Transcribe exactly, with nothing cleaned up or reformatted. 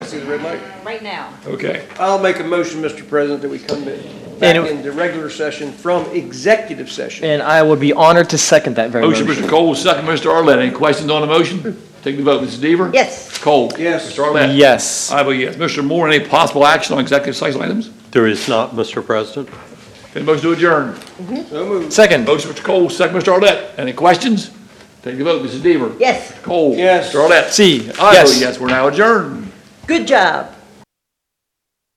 see the red light? right now. Okay. I'll make a motion, Mister President, that we come back And it- into regular session from executive session. And I would be honored to second that very Motion, motion. Mister Cole, second, Mister Arlett. Any questions on the motion? Take the vote. Missus Deaver? Yes. Mister Cole? Yes. Mister Arlett? Yes. I vote yes. Mister Moore, any possible action on executive session items? There is not, Mister President. Any motion to adjourn? So moved. Second. Motion, Mister Cole, second, Mister Arlett. Any questions? Take the vote. Missus Deaver? Yes. Cole? Yes. Mister Arlett? C. I Yes. vote yes. We're now adjourned. Good job.